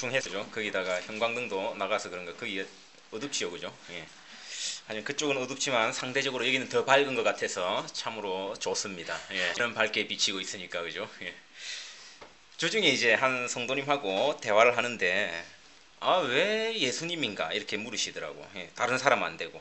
울퉁해서죠. 거기다가 형광등도 나가서 그런가 거기 어둡지요, 그죠? 예. 하지만 그쪽은 어둡지만 상대적으로 여기는 더 밝은 것 같아서 참으로 좋습니다. 예. 이런 밝게 비치고 있으니까, 그죠? 예. 주중에 이제 한 성도님하고 대화를 하는데 왜 예수님인가 이렇게 물으시더라고. 예. 다른 사람 안 되고.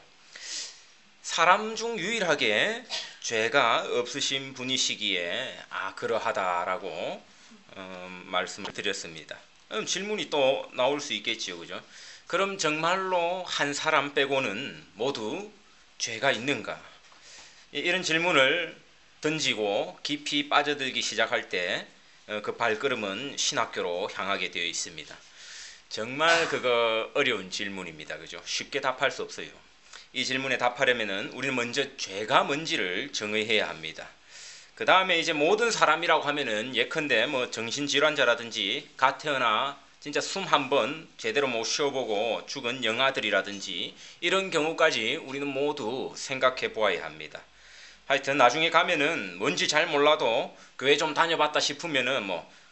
사람 중 유일하게 죄가 없으신 분이시기에 그러하다라고 말씀을 드렸습니다. 그럼 질문이 또 나올 수 있겠지요, 그죠? 그럼 정말로 한 사람 빼고는 모두 죄가 있는가? 이런 질문을 던지고 깊이 빠져들기 시작할 때 그 발걸음은 신학교로 향하게 되어 있습니다. 정말 그거 어려운 질문입니다, 그죠? 쉽게 답할 수 없어요. 이 질문에 답하려면은 우리는 먼저 죄가 뭔지를 정의해야 합니다. 그 다음에 이제 모든 사람이라고 하면은 예컨대 뭐 정신질환자라든지 갓 태어나 진짜 숨 한 번 제대로 못 쉬어보고 죽은 영아들이라든지 이런 경우까지 우리는 모두 생각해 보아야 합니다. 하여튼 나중에 가면은 뭔지 잘 몰라도 교회 좀 다녀봤다 싶으면은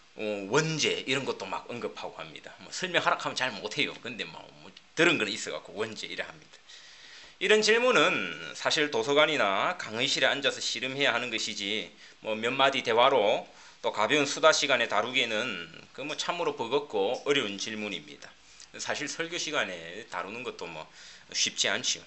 원죄 이런 것도 막 언급하고 합니다. 설명하라 하면 잘 못해요. 근데 들은 건 있어갖고 원죄 이래 합니다. 이런 질문은 사실 도서관이나 강의실에 앉아서 씨름해야 하는 것이지 몇 마디 대화로 또 가벼운 수다 시간에 다루기에는 참으로 버겁고 어려운 질문입니다. 사실 설교 시간에 다루는 것도 쉽지 않지요.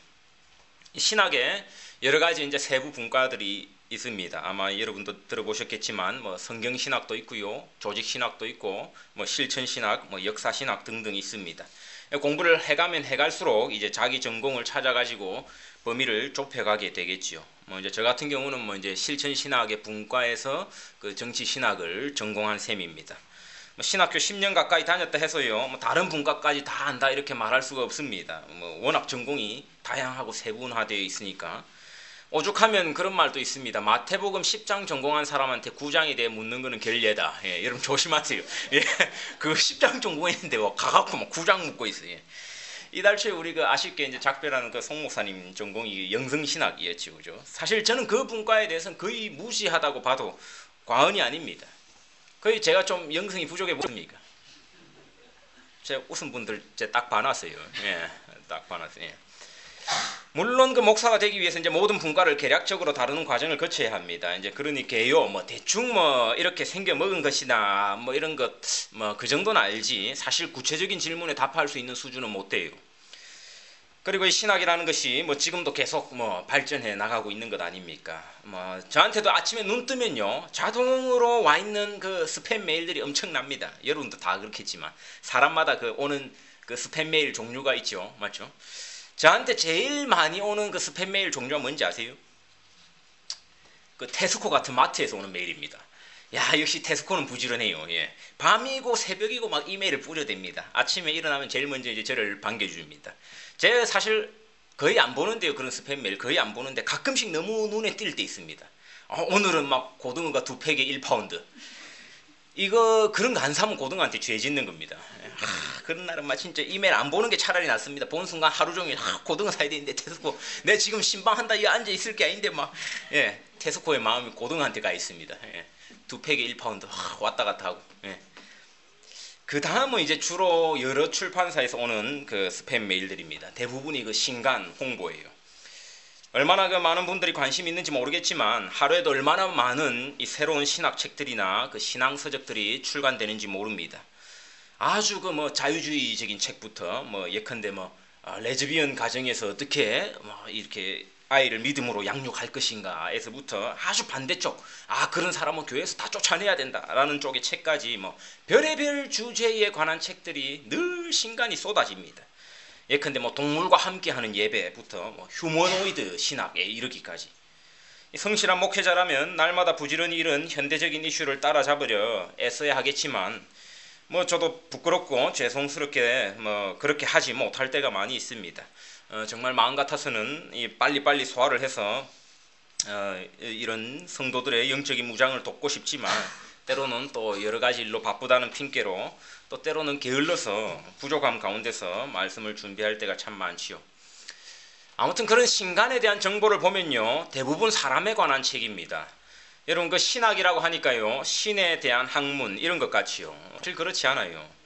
신학에 여러 가지 이제 세부 분과들이 있습니다. 아마 여러분도 들어보셨겠지만 성경 신학도 있고요, 조직 신학도 있고, 실천 신학, 역사 신학 등등 있습니다. 공부를 해가면 해갈수록 이제 자기 전공을 찾아가지고 범위를 좁혀가게 되겠지요. 이제 저 같은 경우는 이제 실천 신학의 분과에서 그 정치 신학을 전공한 셈입니다. 신학교 10년 가까이 다녔다 해서요, 다른 분과까지 다 안다 이렇게 말할 수가 없습니다. 워낙 전공이 다양하고 세분화되어 있으니까. 오죽하면 그런 말도 있습니다. 마태복음 10장 전공한 사람한테 9장에 대해 묻는 거는 결례다. 예, 여러분 조심하세요. 예, 그 10장 전공했는데 가갖고 9장 묻고 있어요. 예. 이달 초에 우리 아쉽게 이제 작별하는 송 목사님 전공이 영성신학이었죠, 그죠? 사실 저는 그 분과에 대해서는 거의 무시하다고 봐도 과언이 아닙니다. 거의 제가 좀 영성이 부족해 보입니까? 제가 웃은 분들 제가 딱 봐놨어요. 예, 딱 봐놨어요. 예. 물론 그 목사가 되기 위해서 이제 모든 분과를 계략적으로 다루는 과정을 거쳐야 합니다. 이제 그러니 개요, 대충 이렇게 생겨 먹은 것이나 이런 것, 그 정도는 알지. 사실 구체적인 질문에 답할 수 있는 수준은 못 돼요. 그리고 이 신학이라는 것이 지금도 계속 발전해 나가고 있는 것 아닙니까? 저한테도 아침에 눈 뜨면요, 자동으로 와 있는 그 스팸 메일들이 엄청납니다. 여러분도 다 그렇겠지만 사람마다 오는 그 스팸 메일 종류가 있죠, 맞죠? 저한테 제일 많이 오는 그 스팸 메일 종류가 뭔지 아세요? 그 테스코 같은 마트에서 오는 메일입니다. 야, 역시 테스코는 부지런해요. 예. 밤이고 새벽이고 막 이메일을 뿌려댑니다. 아침에 일어나면 제일 먼저 이제 저를 반겨줍니다. 제가 사실 거의 안 보는데요, 그런 스팸 메일 거의 안 보는데 가끔씩 너무 눈에 띌 때 있습니다. 오늘은 막 고등어가 2팩에 1파운드. 이거 그런 거 안 사면 고등어한테 죄 짓는 겁니다. 그런 날은 진짜 이메일 안 보는 게 차라리 낫습니다. 본 순간 하루 종일 고등어 사야 되는데 테스코 내 지금 신방한다 이 앉아 있을 게 아닌데 테스코의 마음이 고등어한테 가 있습니다. 2팩에 1파운드 왔다 갔다 하고. 그 다음은 이제 주로 여러 출판사에서 오는 그 스팸 메일들입니다. 대부분이 그 신간 홍보예요. 얼마나 많은 분들이 관심이 있는지 모르겠지만 하루에도 얼마나 많은 이 새로운 신학 책들이나 그 신앙 서적들이 출간되는지 모릅니다. 아주 자유주의적인 책부터 예컨대 레즈비언 가정에서 어떻게 이렇게 아이를 믿음으로 양육할 것인가에서부터 아주 반대쪽 그런 사람은 교회에서 다 쫓아내야 된다라는 쪽의 책까지 별의별 주제에 관한 책들이 늘 신간이 쏟아집니다. 예컨대 동물과 함께하는 예배부터 휴머노이드 신학에 이르기까지. 성실한 목회자라면 날마다 부지런히 이런 현대적인 이슈를 따라잡으려 애써야 하겠지만 저도 부끄럽고 죄송스럽게 그렇게 하지 못할 때가 많이 있습니다. 정말 마음 같아서는 빨리빨리 소화를 해서 이런 성도들의 영적인 무장을 돕고 싶지만 때로는 또 여러 가지 일로 바쁘다는 핑계로 또 때로는 게을러서 부족함 가운데서 말씀을 준비할 때가 참 많지요. 아무튼 그런 신간에 대한 정보를 보면요, 대부분 사람에 관한 책입니다. 여러분 그 신학이라고 하니까요, 신에 대한 학문 이런 것 같지요. 사실 그렇지 않아요.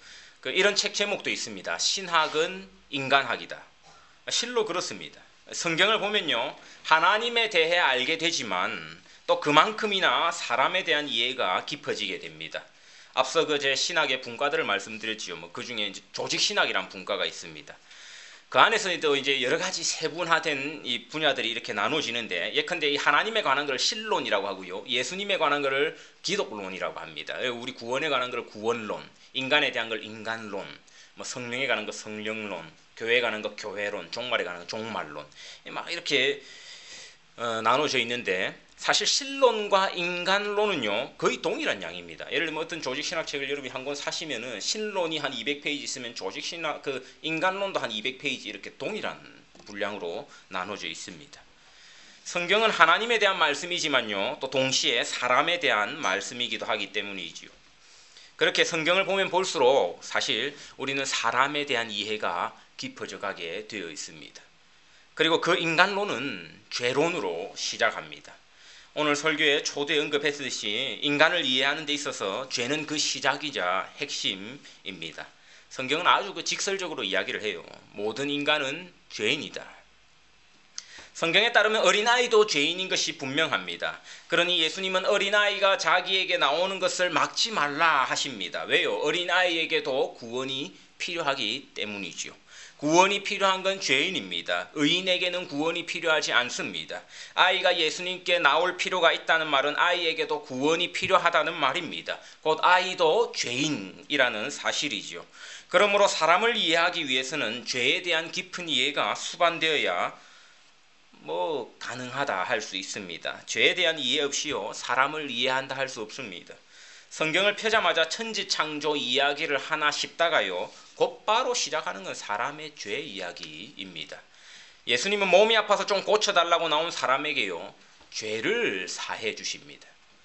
이런 책 제목도 있습니다. 신학은 인간학이다. 실로 그렇습니다. 성경을 보면요, 하나님에 대해 알게 되지만 또 그만큼이나 사람에 대한 이해가 깊어지게 됩니다. 앞서 제 신학의 분과들을 말씀드렸지요. 그 중에 이제 조직 신학이란 분과가 있습니다. 그 안에서도 이제 여러 가지 세분화된 이 분야들이 이렇게 나눠지는데, 예컨대 이 하나님에 관한 걸 신론이라고 하고요, 예수님에 관한 거를 기독론이라고 합니다. 우리 구원에 관한 걸 구원론, 인간에 대한 걸 인간론, 뭐 성령에 관한 거 성령론, 교회에 관한 거 교회론, 종말에 관한 거 종말론, 막 이렇게 나눠져 있는데, 사실 신론과 인간론은요 거의 동일한 양입니다. 예를 들면 어떤 조직신학책을 여러분이 한 권 사시면은 신론이 한 200페이지 있으면 조직신학 인간론도 한 200페이지 이렇게 동일한 분량으로 나눠져 있습니다. 성경은 하나님에 대한 말씀이지만요 또 동시에 사람에 대한 말씀이기도 하기 때문이지요. 그렇게 성경을 보면 볼수록 사실 우리는 사람에 대한 이해가 깊어져 가게 되어 있습니다. 그리고 그 인간론은 죄론으로 시작합니다. 오늘 설교에 초두에 언급했듯이 인간을 이해하는 데 있어서 죄는 그 시작이자 핵심입니다. 성경은 아주 직설적으로 이야기를 해요. 모든 인간은 죄인이다. 성경에 따르면 어린아이도 죄인인 것이 분명합니다. 그러니 예수님은 어린아이가 자기에게 나오는 것을 막지 말라 하십니다. 왜요? 어린아이에게도 구원이 필요하기 때문이죠. 구원이 필요한 건 죄인입니다. 의인에게는 구원이 필요하지 않습니다. 아이가 예수님께 나올 필요가 있다는 말은 아이에게도 구원이 필요하다는 말입니다. 곧 아이도 죄인이라는 사실이죠. 그러므로 사람을 이해하기 위해서는 죄에 대한 깊은 이해가 수반되어야 가능하다 할 수 있습니다. 죄에 대한 이해 없이요 사람을 이해한다 할 수 없습니다. 성경을 펴자마자 천지창조 이야기를 하나 싶다가요 곧바로 시작하는 건 사람의 죄 이야기입니다. 예수님은 몸이 아파서 좀 고쳐달라고 나온 사람에게요 죄를 사해 주십니다.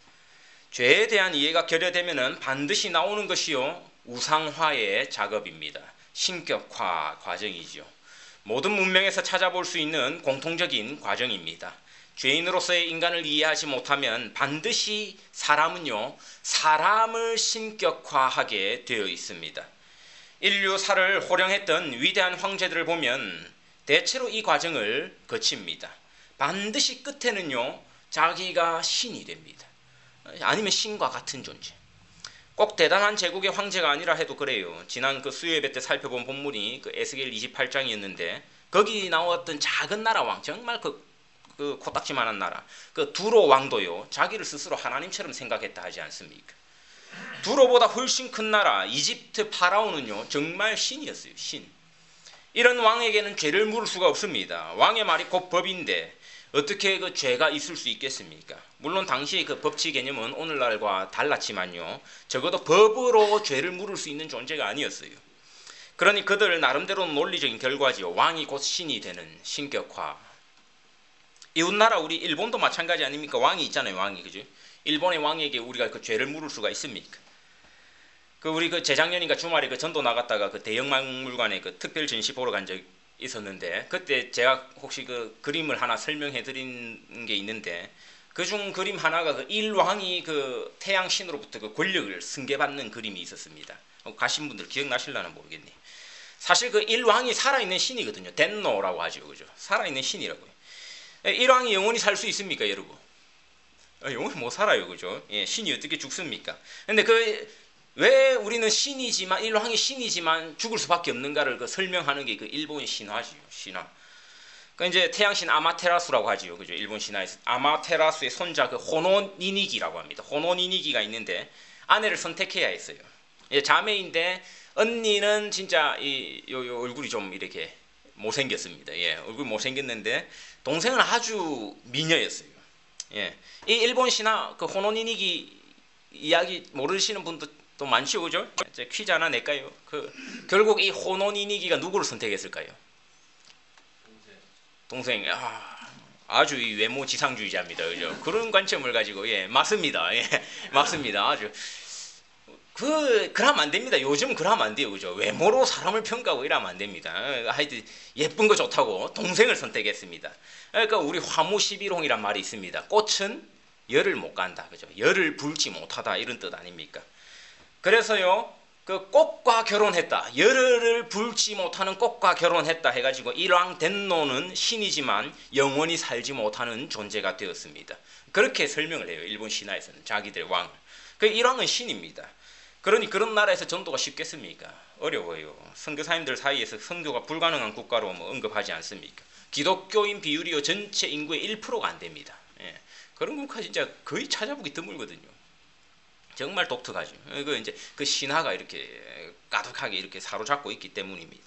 죄에 대한 이해가 결여되면 반드시 나오는 것이요 우상화의 작업입니다. 신격화 과정이죠. 모든 문명에서 찾아볼 수 있는 공통적인 과정입니다. 죄인으로서의 인간을 이해하지 못하면 반드시 사람은요 사람을 신격화하게 되어 있습니다. 인류사를 호령했던 위대한 황제들을 보면 대체로 이 과정을 거칩니다. 반드시 끝에는요 자기가 신이 됩니다. 아니면 신과 같은 존재. 꼭 대단한 제국의 황제가 아니라 해도 그래요. 지난 수요예배 때 살펴본 본문이 에스겔 28장이었는데 거기 나왔던 작은 나라 왕, 정말 그 코딱지만한 나라, 두로 왕도요 자기를 스스로 하나님처럼 생각했다 하지 않습니까? 두로보다 훨씬 큰 나라 이집트 파라오는요 정말 신이었어요. 신. 이런 왕에게는 죄를 물을 수가 없습니다. 왕의 말이 곧 법인데 어떻게 죄가 있을 수 있겠습니까? 물론 당시의 법치 개념은 오늘날과 달랐지만요 적어도 법으로 죄를 물을 수 있는 존재가 아니었어요. 그러니 그들 나름대로 논리적인 결과지요. 왕이 곧 신이 되는 신격화. 이웃나라 우리 일본도 마찬가지 아닙니까? 왕이 있잖아요. 왕이, 그죠? 일본의 왕에게 우리가 죄를 물을 수가 있습니까? 우리 재작년인가 주말에 전도 나갔다가 대형박물관에 특별 전시 보러 간 적 있었는데 그때 제가 혹시 그림을 하나 설명해 드린 게 있는데 그중 그림 하나가 일왕이 태양 신으로부터 권력을 승계받는 그림이 있었습니다. 가신 분들 기억나실려나 모르겠네. 사실 일왕이 살아있는 신이거든요. 덴노라고 하죠, 그죠? 살아있는 신이라고요. 일왕이 영원히 살 수 있습니까, 여러분? 영원히 못 살아요, 그죠? 예, 신이 어떻게 죽습니까? 근데 왜 우리는 신이지만, 일왕이 신이지만 죽을 수밖에 없는가를 설명하는 게 일본 신화지요, 신화. 이제 태양신 아마테라수라고 하지요, 그죠? 일본 신화에서 아마테라수의 손자 호노니니기라고 합니다. 호노니니기가 있는데 아내를 선택해야 했어요. 예, 자매인데 언니는 진짜 요 얼굴이 좀 이렇게 못생겼습니다. 예, 얼굴 못생겼는데 동생은 아주 미녀였어요. 예, 이 일본 신화 호노니니기 이야기 모르시는 분도 또 많죠, 그죠? 퀴즈 하나 낼까요? 결국 이 호노니니기가 누구를 선택했을까요? 동생. 아주 외모 지상주의자입니다, 그죠? 그런 관점을 가지고 맞습니다. 예, 맞습니다. 아주 그러면 안 됩니다. 요즘 그러면 안 돼요, 그죠? 외모로 사람을 평가하고 이러면 안 됩니다. 하여튼 예쁜 거 좋다고 동생을 선택했습니다. 그러니까 우리 화무시비롱이란 말이 있습니다. 꽃은 열을 못 간다, 그죠? 열을 불지 못하다 이런 뜻 아닙니까? 그래서요 그 꽃과 결혼했다. 열흘을 불지 못하는 꽃과 결혼했다 해가지고 일왕 덴노는 신이지만 영원히 살지 못하는 존재가 되었습니다. 그렇게 설명을 해요. 일본 신화에서는 자기들의 왕을. 그 일왕은 신입니다. 그러니 그런 나라에서 전도가 쉽겠습니까? 어려워요. 선교사님들 사이에서 선교가 불가능한 국가로 뭐 언급하지 않습니까? 기독교인 비율이요 전체 인구의 1%가 안 됩니다. 예. 그런 국가 진짜 거의 찾아보기 드물거든요. 정말 독특하죠. 그 이제 그 신화가 이렇게 가득하게 이렇게 사로잡고 있기 때문입니다.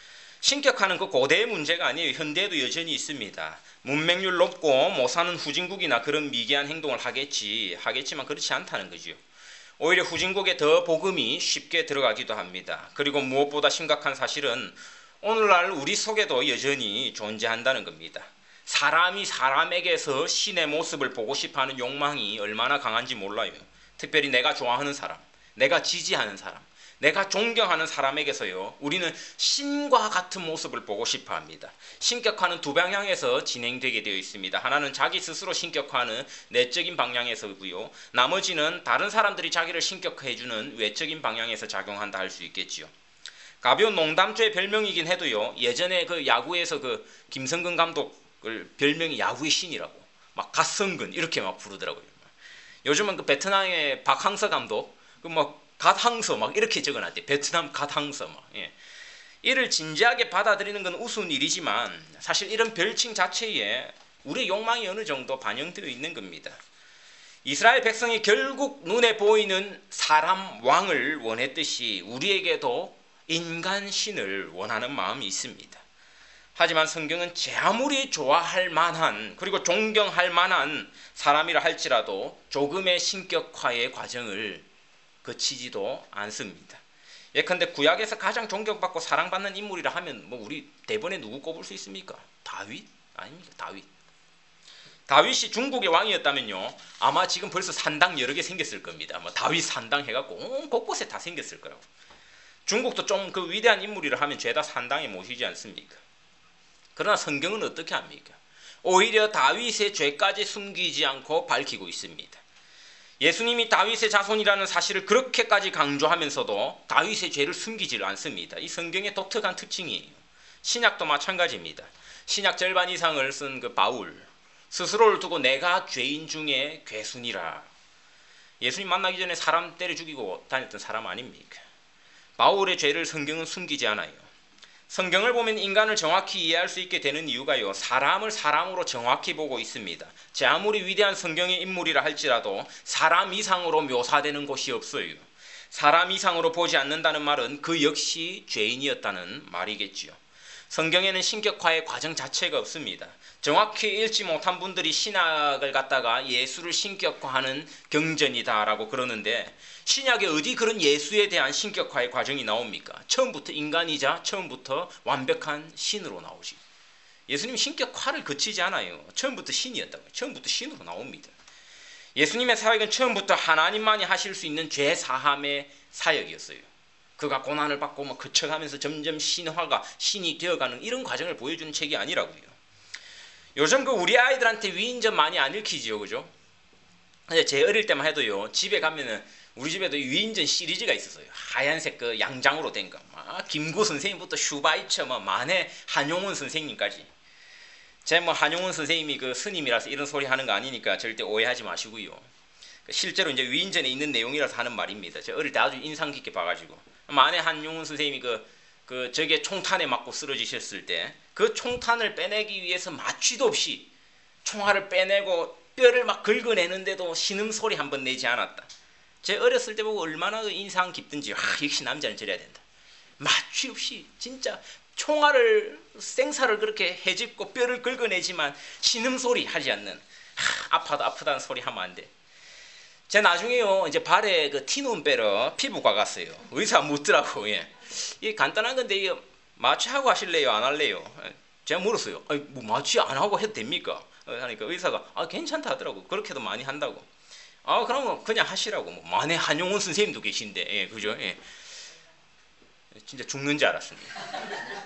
신격화는 그 고대의 문제가 아니에요. 현대에도 여전히 있습니다. 문맹률 높고 못 사는 후진국이나 그런 미개한 행동을 하겠지만 그렇지 않다는 거죠. 오히려 후진국에 더 복음이 쉽게 들어가기도 합니다. 그리고 무엇보다 심각한 사실은 오늘날 우리 속에도 여전히 존재한다는 겁니다. 사람이 사람에게서 신의 모습을 보고 싶어하는 욕망이 얼마나 강한지 몰라요. 특별히 내가 좋아하는 사람, 내가 지지하는 사람, 내가 존경하는 사람에게서요, 우리는 신과 같은 모습을 보고 싶어 합니다. 신격화는 두 방향에서 진행되게 되어 있습니다. 하나는 자기 스스로 신격화하는 내적인 방향에서고요. 나머지는 다른 사람들이 자기를 신격화해주는 외적인 방향에서 작용한다 할 수 있겠지요. 가벼운 농담조의 별명이긴 해도요, 예전에 그 야구에서 그 김성근 감독을 별명이 야구의 신이라고, 막 갓성근 이렇게 막 부르더라고요. 요즘은 그 베트남의 박항서 감독, 그 뭐 갓항서 막 이렇게 적어놨대. 베트남 갓항서 막. 예. 이를 진지하게 받아들이는 건 우스운 일이지만 사실 이런 별칭 자체에 우리의 욕망이 어느 정도 반영되어 있는 겁니다. 이스라엘 백성이 결국 눈에 보이는 사람 왕을 원했듯이 우리에게도 인간 신을 원하는 마음이 있습니다. 하지만 성경은 제 아무리 좋아할 만한 그리고 존경할 만한 사람이라 할지라도 조금의 신격화의 과정을 거치지도 않습니다. 예컨대 구약에서 가장 존경받고 사랑받는 인물이라 하면 뭐 우리 대번에 누구 꼽을 수 있습니까? 다윗? 아닙니까? 다윗. 다윗이 중국의 왕이었다면요, 아마 지금 벌써 산당 여러 개 생겼을 겁니다. 뭐 다윗 산당 해갖고 온 곳곳에 다 생겼을 거라고. 중국도 좀 그 위대한 인물이라 하면 죄다 산당에 모시지 않습니까? 그러나 성경은 어떻게 합니까? 오히려 다윗의 죄까지 숨기지 않고 밝히고 있습니다. 예수님이 다윗의 자손이라는 사실을 그렇게까지 강조하면서도 다윗의 죄를 숨기지를 않습니다. 이 성경의 독특한 특징이에요. 신약도 마찬가지입니다. 신약 절반 이상을 쓴 그 바울, 스스로를 두고 내가 죄인 중에 괴순이라. 예수님 만나기 전에 사람 때려 죽이고 다녔던 사람 아닙니까? 바울의 죄를 성경은 숨기지 않아요. 성경을 보면 인간을 정확히 이해할 수 있게 되는 이유가요, 사람을 사람으로 정확히 보고 있습니다. 제 아무리 위대한 성경의 인물이라 할지라도 사람 이상으로 묘사되는 곳이 없어요. 사람 이상으로 보지 않는다는 말은 그 역시 죄인이었다는 말이겠지요. 성경에는 신격화의 과정 자체가 없습니다. 정확히 읽지 못한 분들이 신약을 갖다가 예수를 신격화하는 경전이다라고 그러는데, 신약에 어디 그런 예수에 대한 신격화의 과정이 나옵니까? 처음부터 인간이자 처음부터 완벽한 신으로 나오지. 예수님 신격화를 거치지 않아요. 처음부터 신이었다고요. 처음부터 신으로 나옵니다. 예수님의 사역은 처음부터 하나님만이 하실 수 있는 죄 사함의 사역이었어요. 그가 고난을 받고 뭐 거쳐가면서 점점 신화가 신이 되어가는 이런 과정을 보여주는 책이 아니라고요. 요즘 그 우리 아이들한테 위인전 많이 안 읽히지요, 그죠? 근데 제 어릴 때만 해도요, 집에 가면은 우리 집에도 위인전 시리즈가 있었어요. 하얀색 그 양장으로 된 거. 김구 선생님부터 슈바이처, 만해 한용운 선생님까지. 제 뭐 한용운 선생님이 그 스님이라서 이런 소리 하는 거 아니니까 절대 오해하지 마시고요. 실제로 이제 위인전에 있는 내용이라서 하는 말입니다. 제가 어릴 때 아주 인상 깊게 봐가지고. 만해 한용운 선생님이 그 적의 총탄에 맞고 쓰러지셨을 때 그 총탄을 빼내기 위해서 마취도 없이 총알을 빼내고 뼈를 막 긁어내는데도 신음소리 한 번 내지 않았다. 제 어렸을 때 보고 얼마나 인상 깊든지, 역시 남자는 저래야 된다. 마취 없이 진짜 총알을 생사를 그렇게 헤집고 뼈를 긁어내지만 신음소리 하지 않는, 아파도 아프다는 소리 하면 안 돼. 제가 나중에요, 이제 발에 그 티눈 빼러 피부과 갔어요. 의사 묻더라고. 예. 이게 간단한 건데, 이거 마취하고 하실래요? 안 할래요? 제가 물었어요. 뭐 마취 안 하고 해도 됩니까? 하니까 의사가 괜찮다 하더라고. 그렇게도 많이 한다고. 그러면 그냥 하시라고. 뭐 만해 한용운 선생님도 계신데, 예, 그죠? 예. 진짜 죽는 줄 알았습니다.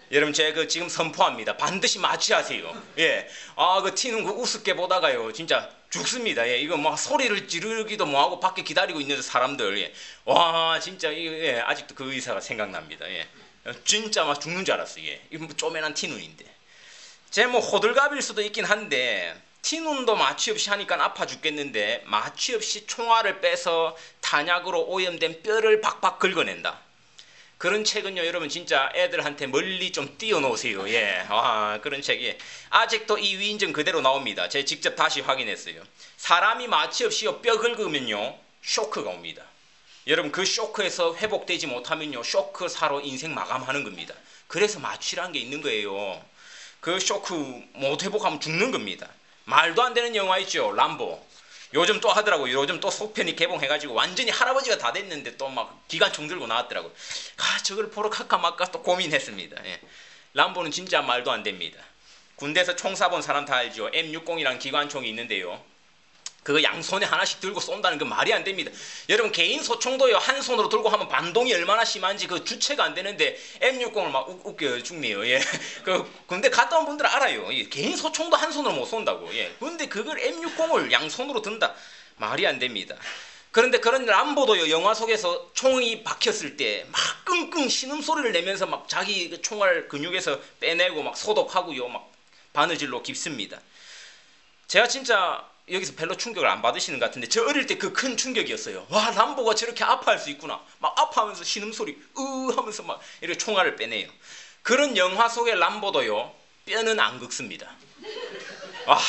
여러분 제가 지금 선포합니다. 반드시 마취하세요. 예, 그 튀는 거 우습게 보다가요 진짜 죽습니다. 예, 이거 막 소리를 지르기도 뭐하고 밖에 기다리고 있는 사람들, 예. 와 진짜 예, 아직도 그 의사가 생각납니다. 예, 진짜 막 죽는 줄 알았어요. 예, 이거 뭐 쪼매난 티눈인데, 제 뭐 호들갑일 수도 있긴 한데 티눈도 마취 없이 하니까 아파 죽겠는데 마취 없이 총알을 빼서 탄약으로 오염된 뼈를 박박 긁어낸다. 그런 책은요 여러분 진짜 애들한테 멀리 좀 띄워놓으세요. 예, 그런 책이 아직도 이 위인전 그대로 나옵니다. 제가 직접 다시 확인했어요. 사람이 마취 없이 뼈 긁으면요 쇼크가 옵니다. 여러분 그 쇼크에서 회복되지 못하면요 쇼크사로 인생 마감하는 겁니다. 그래서 마취라는 게 있는 거예요. 그 쇼크 못 회복하면 죽는 겁니다. 말도 안 되는 영화 있죠, 람보. 요즘 또 하더라고요. 요즘 또 속편이 개봉해가지고 완전히 할아버지가 다 됐는데 또 막 기관총 들고 나왔더라고요. 저걸 보러 갈까 말까 또 고민했습니다. 예. 람보는 진짜 말도 안 됩니다. 군대에서 총 쏴본 사람 다 알죠. M60이라는 기관총이 있는데요. 그거 양손에 하나씩 들고 쏜다는 그 말이 안 됩니다. 여러분 개인 소총도요 한 손으로 들고 하면 반동이 얼마나 심한지 그 주체가 안 되는데 M60을 막 웃겨 죽네요. 예. 그 군대 갔다 온 분들 알아요. 예. 개인 소총도 한 손으로 못 쏜다고. 예. 근데 그걸 M60을 양손으로 든다. 말이 안 됩니다. 그런데 그런 람보도요 영화 속에서 총이 박혔을 때 막 끙끙 신음소리를 내면서 막 자기 그 총알 근육에서 빼내고 막 소독하고요 막 바느질로 깊습니다. 제가 진짜 여기서 별로 충격을 안 받으시는 것 같은데 저 어릴 때 그 큰 충격이었어요. 와 람보가 저렇게 아파할 수 있구나. 막 아파하면서 신음소리 하면서 막 이렇게 총알을 빼내요. 그런 영화 속의 람보도요 뼈는 안 긁습니다. 와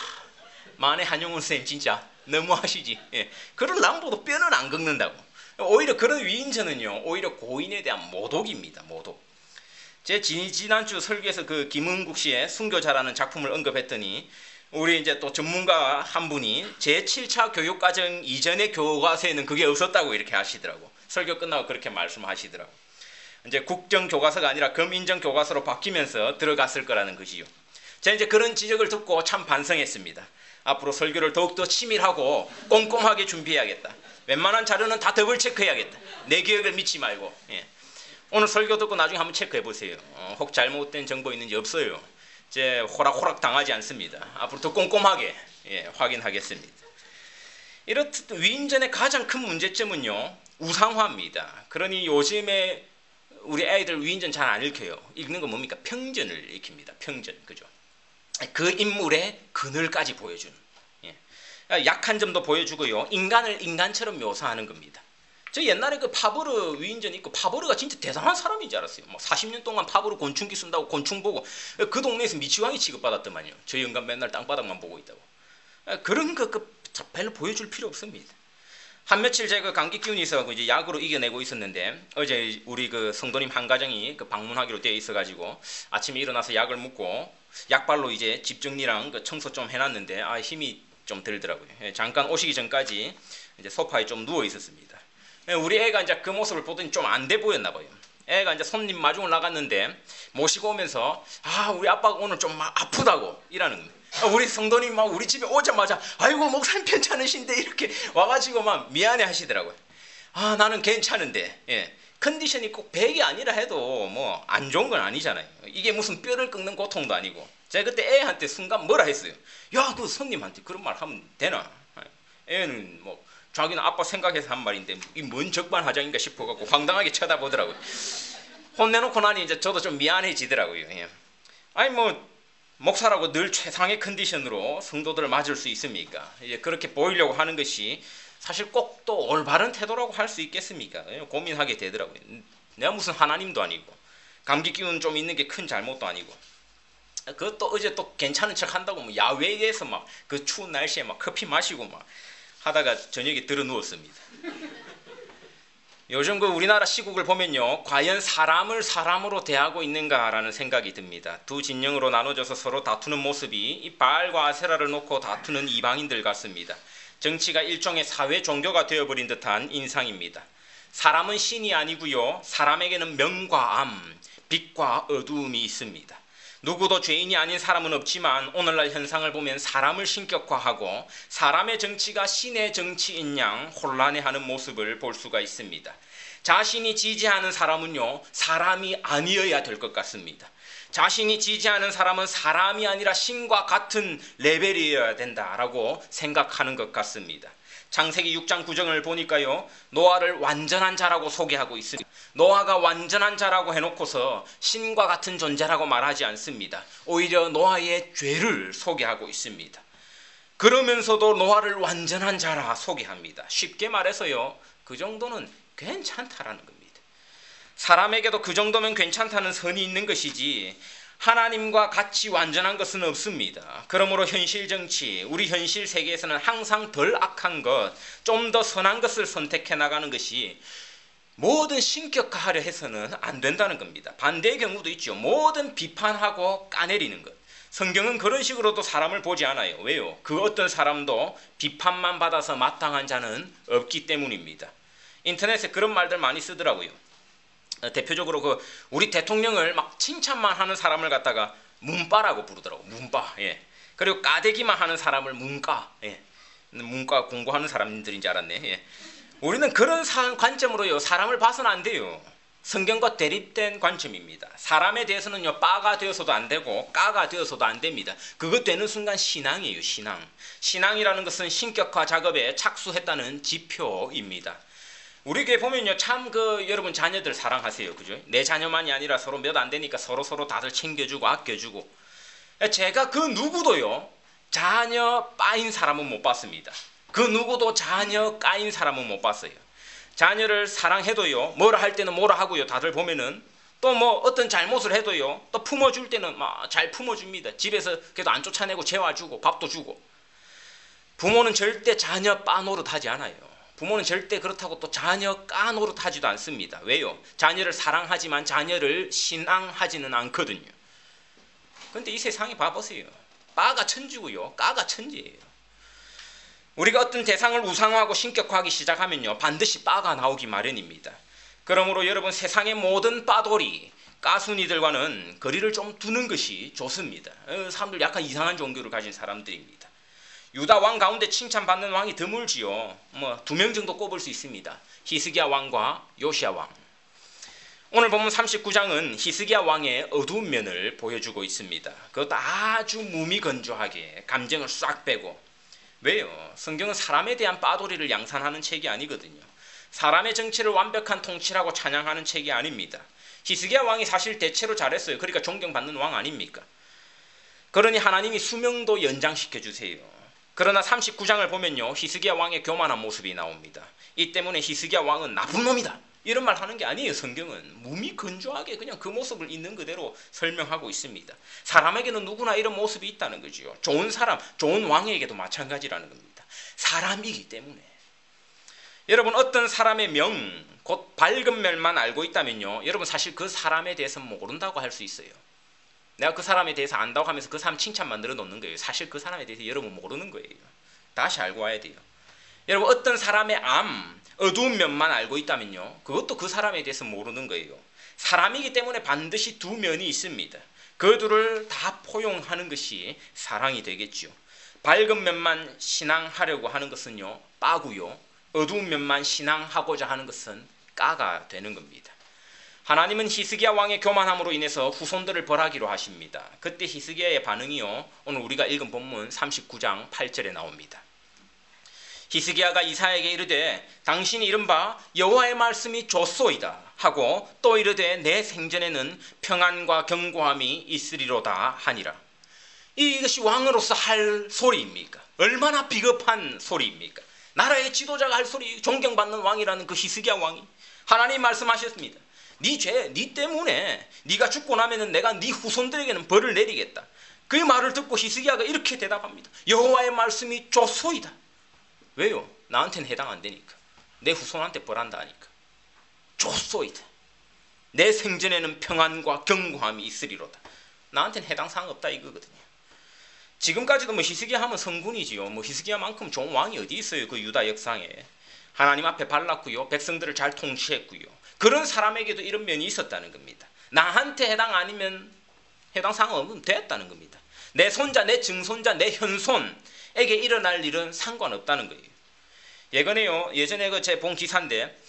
만에 한용운 선생님 진짜 너무하시지. 예. 그런 람보도 뼈는 안 긁는다고. 오히려 그런 위인전은요 오히려 고인에 대한 모독입니다. 모독. 제 지난주 설교에서 그 김은국 씨의 순교자라는 작품을 언급했더니 우리 이제 또 전문가 한 분이 제7차 교육과정 이전의 교과서에는 그게 없었다고 이렇게 하시더라고. 설교 끝나고 그렇게 말씀하시더라고. 이제 국정교과서가 아니라 검인정교과서로 바뀌면서 들어갔을 거라는 것이요. 제가 이제 그런 지적을 듣고 참 반성했습니다. 앞으로 설교를 더욱더 치밀하고 꼼꼼하게 준비해야겠다. 웬만한 자료는 다 더블 체크해야겠다. 내 기억을 믿지 말고. 예. 오늘 설교 듣고 나중에 한번 체크해 보세요. 혹 잘못된 정보 있는지 없어요. 제 호락호락 당하지 않습니다. 앞으로 더 꼼꼼하게 확인하겠습니다. 이렇듯 위인전의 가장 큰 문제점은요 우상화입니다. 그러니 요즘에 우리 애들 위인전 잘 안 읽혀요. 읽는 건 뭡니까? 평전을 읽힙니다. 평전, 그죠? 그 인물의 그늘까지 보여주는, 약한 점도 보여주고요 인간을 인간처럼 묘사하는 겁니다. 저 옛날에 그 파브르 위인전 있고 파브르가 진짜 대단한 사람인 줄 알았어요. 뭐 40년 동안 파브르 곤충기 쓴다고 곤충 보고 그 동네에서 미치광이 취급받았더만요. 저 영감 맨날 땅바닥만 보고 있다고. 그런 거 별로 보여줄 필요 없습니다. 한 며칠 제가 감기 기운이 있어가지고 이제 약으로 이겨내고 있었는데 어제 우리 그 성도님 한 가정이 그 방문하기로 되어 있어가지고 아침에 일어나서 약을 먹고 약발로 이제 집 정리랑 그 청소 좀 해놨는데 힘이 좀 들더라고요. 잠깐 오시기 전까지 이제 소파에 좀 누워 있었습니다. 우리 애가 이제 그 모습을 보더니 좀 안 돼 보였나 봐요. 애가 이제 손님 마중을 나갔는데 모시고 오면서 우리 아빠가 오늘 좀 막 아프다고 이러는 겁니다. 우리 성도님 막 우리 집에 오자마자 아이고 목사님 괜찮으신데 이렇게 와가지고 막 미안해 하시더라고요. 나는 괜찮은데 컨디션이 꼭 100이 아니라 해도 뭐 안 좋은 건 아니잖아요. 이게 무슨 뼈를 끊는 고통도 아니고. 제가 그때 애한테 순간 뭐라 했어요. 야, 그 손님한테 그런 말 하면 되나? 애는 뭐 자기는 아빠 생각해서 한 말인데 이 뭔 적반하장인가 싶어갖고 황당하게 쳐다보더라고요. 혼내놓고 나니 이제 저도 좀 미안해지더라고요. 아니 뭐 목사라고 늘 최상의 컨디션으로 성도들을 맞을 수 있습니까? 이제 그렇게 보이려고 하는 것이 사실 꼭 또 올바른 태도라고 할 수 있겠습니까? 고민하게 되더라고요. 내가 무슨 하나님도 아니고 감기 기운 좀 있는 게 큰 잘못도 아니고 그것도 어제 또 괜찮은 척 한다고 뭐 야외에서 막 그 추운 날씨에 막 커피 마시고 막 하다가 저녁에 들어 누웠습니다. 요즘 그 우리나라 시국을 보면요 과연 사람을 사람으로 대하고 있는가라는 생각이 듭니다. 두 진영으로 나눠져서 서로 다투는 모습이 이 바알과 아세라를 놓고 다투는 이방인들 같습니다. 정치가 일종의 사회 종교가 되어버린 듯한 인상입니다. 사람은 신이 아니고요 사람에게는 명과 암, 빛과 어두움이 있습니다. 누구도 죄인이 아닌 사람은 없지만 오늘날 현상을 보면 사람을 신격화하고 사람의 정치가 신의 정치인 양 혼란해하는 모습을 볼 수가 있습니다. 자신이 지지하는 사람은요, 사람이 아니어야 될 것 같습니다. 자신이 지지하는 사람은 사람이 아니라 신과 같은 레벨이어야 된다라고 생각하는 것 같습니다. 창세기 6장 9절을 보니까요, 노아를 완전한 자라고 소개하고 있습니다. 노아가 완전한 자라고 해놓고서 신과 같은 존재라고 말하지 않습니다. 오히려 노아의 죄를 소개하고 있습니다. 그러면서도 노아를 완전한 자라 소개합니다. 쉽게 말해서요, 그 정도는 괜찮다라는 겁니다. 사람에게도 그 정도면 괜찮다는 선이 있는 것이지 하나님과 같이 완전한 것은 없습니다. 그러므로 현실 정치, 우리 현실 세계에서는 항상 덜 악한 것, 좀 더 선한 것을 선택해 나가는 것이 모든 신격화하려 해서는 안 된다는 겁니다. 반대의 경우도 있죠. 모든 비판하고 까내리는 것. 성경은 그런 식으로도 사람을 보지 않아요. 왜요? 그 어떤 사람도 비판만 받아서 마땅한 자는 없기 때문입니다. 인터넷에 그런 말들 많이 쓰더라고요. 대표적으로 우리 대통령을 막 칭찬만 하는 사람을 갖다가 문빠라고 부르더라고. 문빠. 예. 그리고 까대기만 하는 사람을 문까. 예. 문과 공부하는 사람들인지 알았네. 예. 우리는 그런 관점으로요, 사람을 봐서는 안 돼요. 성경과 대립된 관점입니다. 사람에 대해서는요, 빠가 되어서도 안 되고 까가 되어서도 안 됩니다. 그것 되는 순간 신앙이에요. 신앙이라는 것은 신격화 작업에 착수했다는 지표입니다. 우리 교회 보면요, 참 여러분 자녀들 사랑하세요. 그죠? 내 자녀만이 아니라 서로 몇 안 되니까 서로 다들 챙겨주고 아껴주고. 제가 그 누구도요, 자녀 빠인 사람은 못 봤습니다. 그 누구도 자녀 까인 사람은 못 봤어요. 자녀를 사랑해도요, 뭐라 할 때는 뭐라 하고요. 다들 보면은 또 뭐 어떤 잘못을 해도요, 또 품어줄 때는 막 잘 품어줍니다. 집에서 그래도 안 쫓아내고 재워주고 밥도 주고. 부모는 절대 자녀 빠 노릇하지 않아요. 부모는 절대 그렇다고 또 자녀 까 노릇하지도 않습니다. 왜요? 자녀를 사랑하지만 자녀를 신앙하지는 않거든요. 그런데 이 세상에 봐보세요. 빠가 천지고요, 까가 천지예요. 우리가 어떤 대상을 우상화하고 신격화하기 시작하면요, 반드시 빠가 나오기 마련입니다. 그러므로 여러분, 세상의 모든 빠돌이, 까순이들과는 거리를 좀 두는 것이 좋습니다. 사람들 약간 이상한 종교를 가진 사람들입니다. 유다 왕 가운데 칭찬받는 왕이 드물지요. 2명 정도 꼽을 수 있습니다. 히스기야 왕과 요시야 왕. 오늘 보면 39장은 히스기야 왕의 어두운 면을 보여주고 있습니다. 그것도 아주 무미건조하게 감정을 싹 빼고. 왜요? 성경은 사람에 대한 빠돌이를 양산하는 책이 아니거든요. 사람의 정치를 완벽한 통치라고 찬양하는 책이 아닙니다. 히스기야 왕이 사실 대체로 잘했어요. 그러니까 존경받는 왕 아닙니까? 그러니 하나님이 수명도 연장시켜 주세요. 그러나 39장을 보면요, 히스기야 왕의 교만한 모습이 나옵니다. 이 때문에 히스기야 왕은 나쁜 놈이다, 이런 말 하는 게 아니에요. 성경은 무미건조하게 그냥 그 모습을 있는 그대로 설명하고 있습니다. 사람에게는 누구나 이런 모습이 있다는 거죠. 좋은 사람, 좋은 왕에게도 마찬가지라는 겁니다. 사람이기 때문에. 여러분, 어떤 사람의 명, 곧 밝은 면만 알고 있다면요, 여러분 사실 그 사람에 대해서 모른다고 할 수 있어요. 내가 그 사람에 대해서 안다고 하면서 그 사람 칭찬 만들어 놓는 거예요. 사실 그 사람에 대해서 여러분 모르는 거예요. 다시 알고 와야 돼요. 여러분, 어떤 사람의 어두운 면만 알고 있다면요, 그것도 그 사람에 대해서 모르는 거예요. 사람이기 때문에 반드시 두 면이 있습니다. 그 둘을 다 포용하는 것이 사랑이 되겠죠. 밝은 면만 신앙하려고 하는 것은요, 빠고요, 어두운 면만 신앙하고자 하는 것은 까가 되는 겁니다. 하나님은 히스기야 왕의 교만함으로 인해서 후손들을 벌하기로 하십니다. 그때 히스기야의 반응이요, 오늘 우리가 읽은 본문 39장 8절에 나옵니다. 히스기야가 이사야에게 이르되 당신이 이른바 여호와의 말씀이 좋소이다 하고 또 이르되 내 생전에는 평안과 견고함이 있으리로다 하니라. 이것이 왕으로서 할 소리입니까? 얼마나 비겁한 소리입니까? 나라의 지도자가 할 소리, 존경받는 왕이라는 그 히스기야 왕이 하나님 말씀하셨습니다. 네 때문에 네가 죽고 나면은 내가 네 후손들에게는 벌을 내리겠다. 그 말을 듣고 히스기야가 이렇게 대답합니다. 여호와의 말씀이 좋소이다. 왜요? 나한테는 해당 안 되니까. 내 후손한테 벌한다 하니까. 좋소이다. 내 생전에는 평안과 견고함이 있으리로다. 나한테는 해당 사항 없다 이거거든요. 지금까지도 히스기야 하면 성군이지요. 히스기야만큼 좋은 왕이 어디 있어요? 그 유다 역사에. 하나님 앞에 발랐고요, 백성들을 잘 통치했고요. 그런 사람에게도 이런 면이 있었다는 겁니다. 나한테 해당 아니면 해당 사항 없으면 됐다는 겁니다. 내 손자, 내 증손자, 내 현손에게 일어날 일은 상관없다는 거예요. 예전에 제 본 기사인데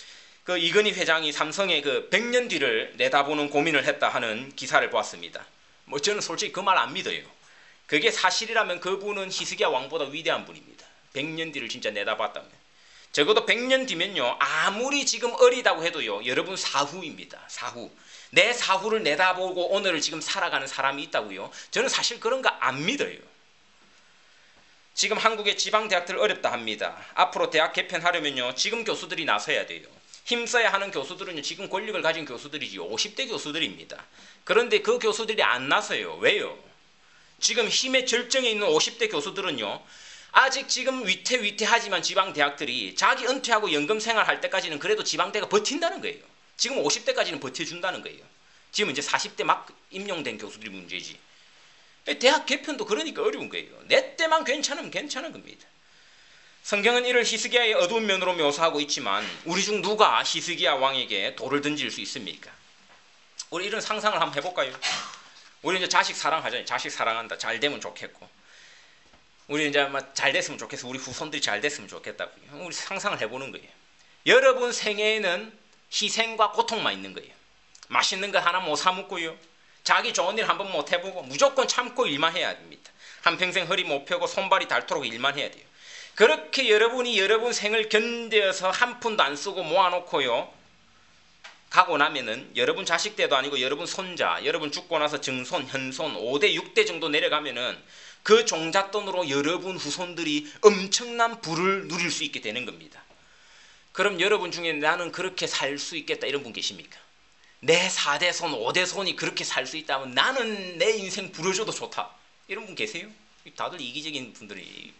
그 이건희 회장이 삼성의 그 100년 뒤를 내다보는 고민을 했다 하는 기사를 보았습니다. 뭐 저는 솔직히 그 말 안 믿어요. 그게 사실이라면 그분은 희스기야 왕보다 위대한 분입니다. 100년 뒤를 진짜 내다봤다면. 적어도 100년 뒤면요, 아무리 지금 어리다고 해도요, 여러분 사후입니다. 사후. 내 사후를 내다보고 오늘을 지금 살아가는 사람이 있다고요? 저는 사실 그런 거 안 믿어요. 지금 한국의 지방대학들 어렵다 합니다. 앞으로 대학 개편하려면요, 지금 교수들이 나서야 돼요. 힘써야 하는 교수들은요, 지금 권력을 가진 교수들이지요. 50대 교수들입니다. 그런데 그 교수들이 안 나서요. 왜요? 지금 힘의 절정에 있는 50대 교수들은요, 아직 지금 위태위태하지만 지방대학들이 자기 은퇴하고 연금 생활할 때까지는 그래도 지방대가 버틴다는 거예요. 지금 50대까지는 버텨준다는 거예요. 지금 이제 40대 막 임용된 교수들이 문제지. 대학 개편도 그러니까 어려운 거예요. 내 때만 괜찮으면 괜찮은 겁니다. 성경은 이를 히스기야의 어두운 면으로 묘사하고 있지만 우리 중 누가 히스기야 왕에게 돌을 던질 수 있습니까? 우리 이런 상상을 한번 해볼까요? 우리 이제 자식 사랑하잖아요. 자식 사랑한다. 잘 되면 좋겠고. 우리 이제 잘 됐으면 좋겠어. 우리 후손들이 잘 됐으면 좋겠다고요. 우리 상상을 해보는 거예요. 여러분 생애에는 희생과 고통만 있는 거예요. 맛있는 거 하나 못 사 먹고요. 자기 좋은 일 한번 못 해보고 무조건 참고 일만 해야 됩니다. 한평생 허리 못 펴고 손발이 닳도록 일만 해야 돼요. 그렇게 여러분이 여러분 생을 견뎌서 한 푼도 안 쓰고 모아놓고요. 가고 나면은 여러분 자식 때도 아니고 여러분 손자, 여러분 죽고 나서 증손, 현손 5대, 6대 정도 내려가면은 그 종잣돈으로 여러분 후손들이 엄청난 부를 누릴 수 있게 되는 겁니다. 그럼 여러분 중에 나는 그렇게 살 수 있겠다 이런 분 계십니까? 내 4대 손, 5대 손이 그렇게 살 수 있다면 나는 내 인생 부려줘도 좋다. 이런 분 계세요? 다들 이기적인 분들이.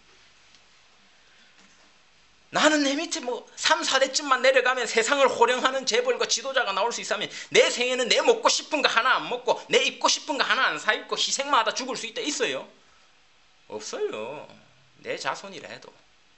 나는 내 밑에 뭐 3, 4대쯤만 내려가면 세상을 호령하는 재벌과 지도자가 나올 수 있다면 내 생에는 내 먹고 싶은 거 하나 안 먹고 내 입고 싶은 거 하나 안 사 입고 희생만 하다 죽을 수 있다 있어요? 없어요. 내 자손이라 해도.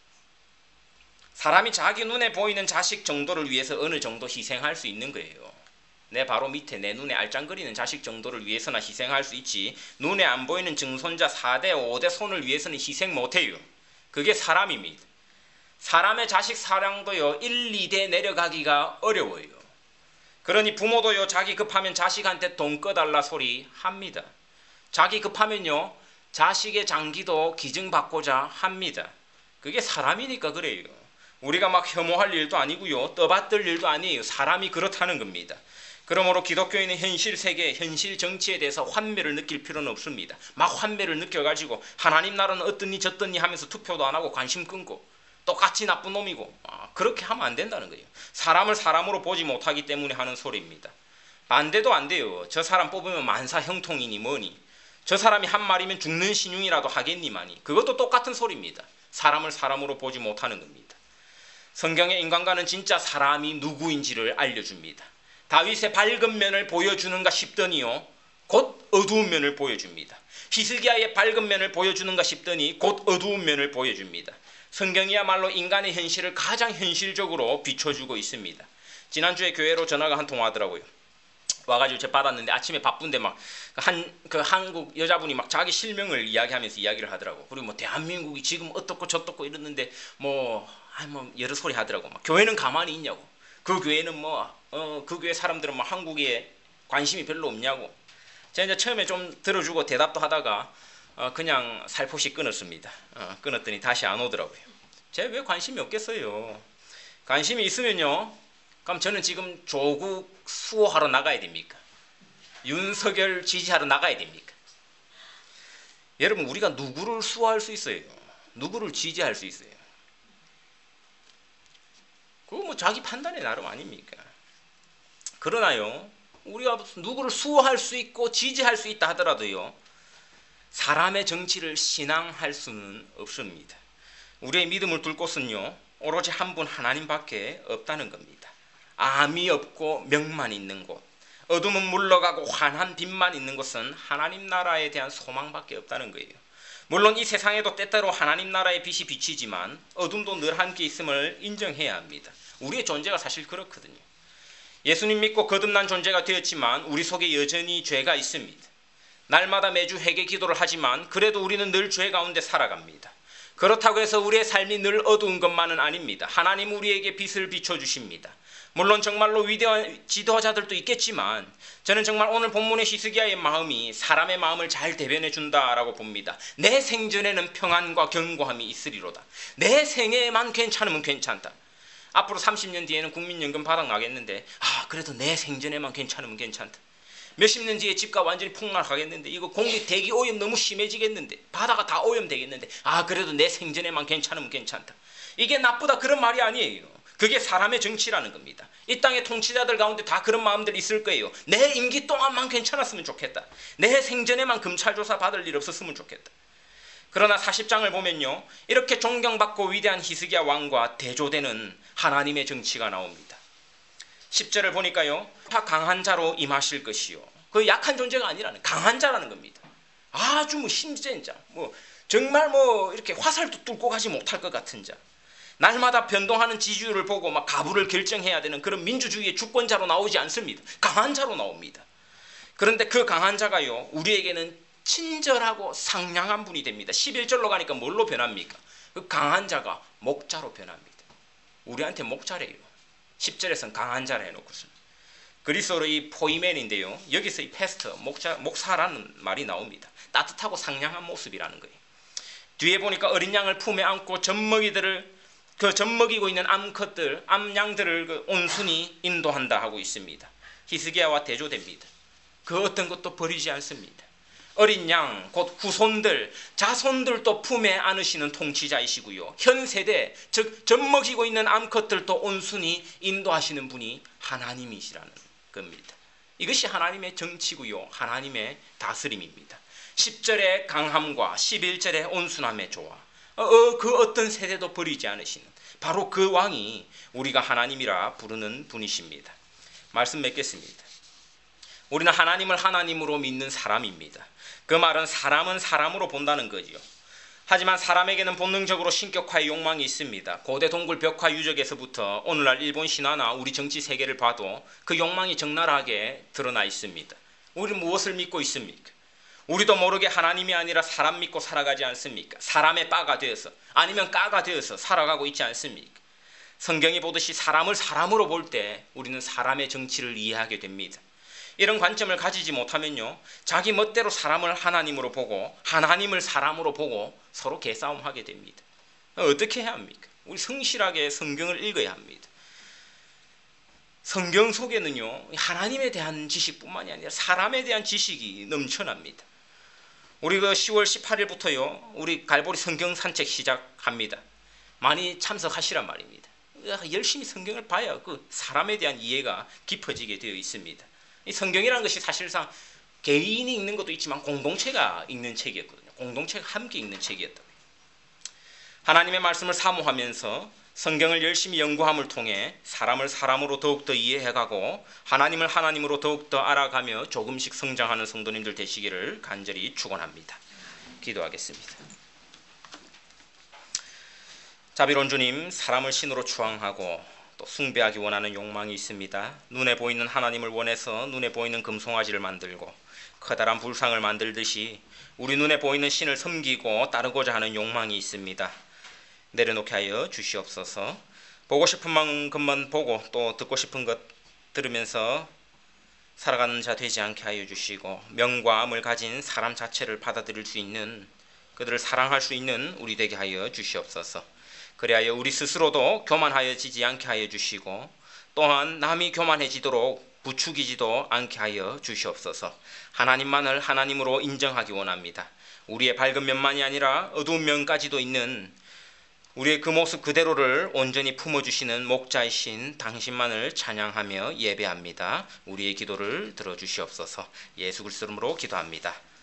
사람이 자기 눈에 보이는 자식 정도를 위해서 어느 정도 희생할 수 있는 거예요. 내 바로 밑에 내 눈에 알짱거리는 자식 정도를 위해서나 희생할 수 있지 눈에 안 보이는 증손자 4대 5대 손을 위해서는 희생 못해요. 그게 사람입니다. 사람의 자식 사랑도요 1, 2대 내려가기가 어려워요. 그러니 부모도요 자기 급하면 자식한테 돈 꺼달라 소리 합니다. 자기 급하면요 자식의 장기도 기증받고자 합니다. 그게 사람이니까 그래요. 우리가 막 혐오할 일도 아니고요 떠받들 일도 아니에요. 사람이 그렇다는 겁니다. 그러므로 기독교인은 현실 세계, 현실 정치에 대해서 환멸을 느낄 필요는 없습니다. 막 환멸을 느껴가지고 하나님 나라는 어떻니 저떻니 하면서 투표도 안 하고 관심 끊고 똑같이 나쁜 놈이고 그렇게 하면 안 된다는 거예요. 사람을 사람으로 보지 못하기 때문에 하는 소리입니다. 반대도 안 돼요. 저 사람 뽑으면 만사 형통이니 뭐니 저 사람이 한 말이면 죽는 신용이라도 하겠니마니 그것도 똑같은 소리입니다. 사람을 사람으로 보지 못하는 겁니다. 성경의 인간과는 진짜 사람이 누구인지를 알려줍니다. 다윗의 밝은 면을 보여주는가 싶더니요 곧 어두운 면을 보여줍니다. 히스기야의 밝은 면을 보여주는가 싶더니 곧 어두운 면을 보여줍니다. 성경이야말로 인간의 현실을 가장 현실적으로 비춰주고 있습니다. 지난주에 교회로 전화가 한 통 와더라고요. 와가지고 제가 받았는데 아침에 바쁜데 막 한국 여자분이 막 자기 실명을 이야기하면서 이야기를 하더라고. 그리고 뭐 대한민국이 지금 어떻고 저떻고 이러는데 뭐 여러 소리 하더라고. 막 교회는 가만히 있냐고. 그 교회는 그 교회 사람들은 뭐 한국에 관심이 별로 없냐고. 제가 이제 처음에 좀 들어주고 대답도 하다가 그냥 살포시 끊었습니다. 끊었더니 다시 안 오더라고요. 제가 왜 관심이 없겠어요. 관심이 있으면요. 그럼 저는 지금 조국 수호하러 나가야 됩니까? 윤석열 지지하러 나가야 됩니까? 여러분 우리가 누구를 수호할 수 있어요? 누구를 지지할 수 있어요? 그거 뭐 자기 판단의 나름 아닙니까? 그러나요. 우리가 누구를 수호할 수 있고 지지할 수 있다 하더라도요. 사람의 정치를 신앙할 수는 없습니다. 우리의 믿음을 둘 곳은요. 오로지 한 분 하나님밖에 없다는 겁니다. 암이 없고 명만 있는 곳, 어둠은 물러가고 환한 빛만 있는 곳은 하나님 나라에 대한 소망밖에 없다는 거예요. 물론 이 세상에도 때때로 하나님 나라의 빛이 비치지만 어둠도 늘 함께 있음을 인정해야 합니다. 우리의 존재가 사실 그렇거든요. 예수님 믿고 거듭난 존재가 되었지만 우리 속에 여전히 죄가 있습니다. 날마다 매주 회개 기도를 하지만 그래도 우리는 늘 죄 가운데 살아갑니다. 그렇다고 해서 우리의 삶이 늘 어두운 것만은 아닙니다. 하나님 우리에게 빛을 비춰주십니다. 물론 정말로 위대한 지도자들도 있겠지만 저는 정말 오늘 본문의 히스기야의 마음이 사람의 마음을 잘 대변해 준다라고 봅니다. 내 생전에는 평안과 견고함이 있으리로다. 내 생애만 괜찮으면 괜찮다. 앞으로 30년 뒤에는 국민연금 바닥 나겠는데 그래도 내 생전에만 괜찮으면 괜찮다. 몇십 년 뒤에 집값 완전히 폭락하겠는데 이거 공기 대기 오염 너무 심해지겠는데 바다가 다 오염되겠는데 그래도 내 생전에만 괜찮으면 괜찮다. 이게 나쁘다 그런 말이 아니에요. 그게 사람의 정치라는 겁니다. 이 땅의 통치자들 가운데 다 그런 마음들이 있을 거예요. 내 임기 동안만 괜찮았으면 좋겠다. 내 생전에만 검찰 조사 받을 일 없었으면 좋겠다. 그러나 40장을 보면요, 이렇게 존경받고 위대한 히스기야 왕과 대조되는 하나님의 정치가 나옵니다. 10절을 보니까요, 강한 자로 임하실 것이요, 그 약한 존재가 아니라는 강한 자라는 겁니다. 아주 힘센 자, 정말 이렇게 화살도 뚫고 가지 못할 것 같은 자, 날마다 변동하는 지지율을 보고 막 가부를 결정해야 되는 그런 민주주의의 주권자로 나오지 않습니다. 강한 자로 나옵니다. 그런데 그 강한 자가요, 우리에게는 친절하고 상냥한 분이 됩니다. 11절로 가니까 뭘로 변합니까? 그 강한 자가 목자로 변합니다. 우리한테 목자래요. 10절에서는 강한 자라 해놓고서. 그리스어로 이 포이맨인데요, 여기서 이 패스터, 목사라는 말이 나옵니다. 따뜻하고 상냥한 모습이라는 거예요. 뒤에 보니까 어린 양을 품에 안고 젖먹이고 있는 암컷들, 암양들을 온순히 인도한다 하고 있습니다. 히스기야와 대조됩니다. 그 어떤 것도 버리지 않습니다. 어린 양, 곧 후손들, 자손들도 품에 안으시는 통치자이시고요, 현 세대, 즉 젖먹이고 있는 암컷들도 온순히 인도하시는 분이 하나님이시라는 겁니다. 이것이 하나님의 정치고요, 하나님의 다스림입니다. 10절의 강함과 11절의 온순함의 조화, 그 어떤 세대도 버리지 않으시는 바로 그 왕이 우리가 하나님이라 부르는 분이십니다. 말씀 맺겠습니다. 우리는 하나님을 하나님으로 믿는 사람입니다. 그 말은 사람은 사람으로 본다는 거지요. 하지만 사람에게는 본능적으로 신격화의 욕망이 있습니다. 고대 동굴 벽화 유적에서부터 오늘날 일본 신화나 우리 정치 세계를 봐도 그 욕망이 적나라하게 드러나 있습니다. 우리는 무엇을 믿고 있습니까? 우리도 모르게 하나님이 아니라 사람 믿고 살아가지 않습니까? 사람의 빠가 되어서, 아니면 까가 되어서 살아가고 있지 않습니까? 성경이 보듯이 사람을 사람으로 볼 때 우리는 사람의 정치를 이해하게 됩니다. 이런 관점을 가지지 못하면요, 자기 멋대로 사람을 하나님으로 보고 하나님을 사람으로 보고 서로 개싸움하게 됩니다. 어떻게 해야 합니까? 우리 성실하게 성경을 읽어야 합니다. 성경 속에는요, 하나님에 대한 지식뿐만이 아니라 사람에 대한 지식이 넘쳐납니다. 우리 10월 18일부터요, 우리 갈보리 성경 산책 시작합니다. 많이 참석하시란 말입니다. 열심히 성경을 봐야 그 사람에 대한 이해가 깊어지게 되어 있습니다. 이 성경이라는 것이 사실상 개인이 읽는 것도 있지만 공동체가 읽는 책이었거든요. 공동체가 함께 읽는 책이었다고요. 하나님의 말씀을 사모하면서 성경을 열심히 연구함을 통해 사람을 사람으로 더욱더 이해해가고 하나님을 하나님으로 더욱더 알아가며 조금씩 성장하는 성도님들 되시기를 간절히 축원합니다. 기도하겠습니다. 자비로운 주님, 사람을 신으로 추앙하고 또 숭배하기 원하는 욕망이 있습니다. 눈에 보이는 하나님을 원해서 눈에 보이는 금송아지를 만들고 커다란 불상을 만들듯이 우리 눈에 보이는 신을 섬기고 따르고자 하는 욕망이 있습니다. 내려놓게 하여 주시옵소서. 보고 싶은 만큼만 보고 또 듣고 싶은 것 들으면서 살아가는 자 되지 않게 하여 주시고, 명과 암을 가진 사람 자체를 받아들일 수 있는, 그들을 사랑할 수 있는 우리 되게 하여 주시옵소서. 그리하여 우리 스스로도 교만하여지지 않게 하여 주시고, 또한 남이 교만해지도록 부추기지도 않게 하여 주시옵소서. 하나님만을 하나님으로 인정하기 원합니다. 우리의 밝은 면만이 아니라 어두운 면까지도 있는 우리의 그 모습 그대로를 온전히 품어주시는 목자이신 당신만을 찬양하며 예배합니다. 우리의 기도를 들어주시옵소서. 예수 그리스도 이름으로 기도합니다.